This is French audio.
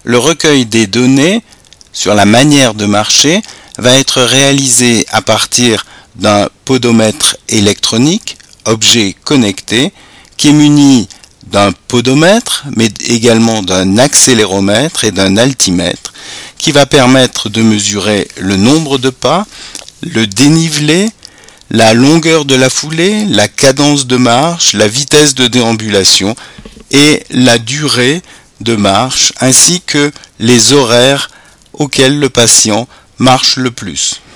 le recueil des données sur la manière de marcher va être réalisé à partir d'un podomètre électronique, objet connecté, qui est muni d'un podomètre, mais également d'un accéléromètre et d'un altimètre, qui va permettre de mesurer le nombre de pas, le dénivelé, la longueur de la foulée, la cadence de marche, la vitesse de déambulation et la durée de marche, ainsi que les horaires auxquels le patient marche le plus.